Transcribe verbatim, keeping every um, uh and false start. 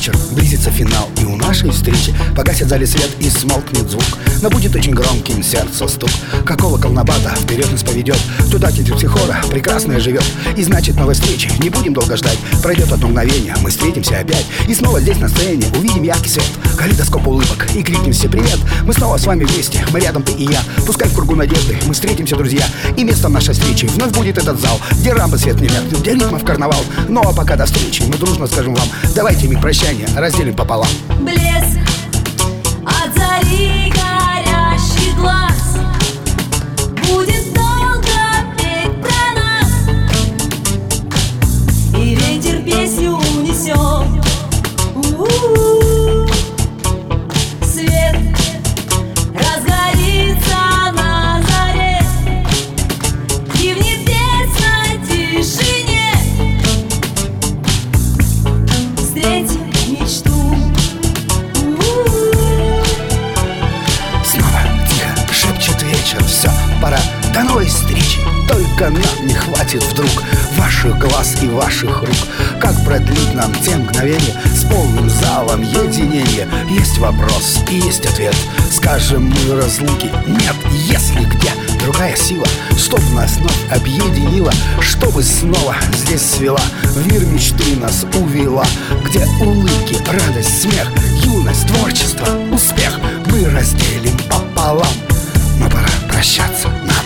вечер, близится финал, и у нашей встречи погасит в зале свет и смолкнет звук. Но будет очень громким сердце стук. Какого колнабата вперед нас поведет туда, где психора прекрасная живет. И значит, новой встречи не будем долго ждать. Пройдет одно мгновение, мы встретимся опять. И снова здесь на сцене увидим яркий свет, калейдоскоп улыбок, и крикнем все привет. Мы снова с вами вместе, мы рядом, ты и я. Пускай в кругу надежды мы встретимся, друзья. И местом нашей встречи вновь будет этот зал, где рампы свет не меркнет, где ритмов карнавал. Ну а пока до встречи мы дружно скажем вам: давайте миг прощания разделим пополам. Блеск от зари горящих глаз будет долго петь про нас, и ветер песню унесет. У-у-у. Свет разгорится на заре, и в небесной тишине встретим мечту. Снова тихо шепчет вечер: все, пора, до новой встречи. Только нам не хватит вдруг ваших глаз и ваших рук. Как продлить нам те мгновения с полным залом единения? Есть вопрос и есть ответ. Скажем мы разлуки нет, если где другая сила, чтоб нас вновь объединила, чтобы снова здесь свела, в мир мечты нас увела, где улыбки, радость, смех, юность, творчество, успех мы разделим пополам. Но пора прощаться нам.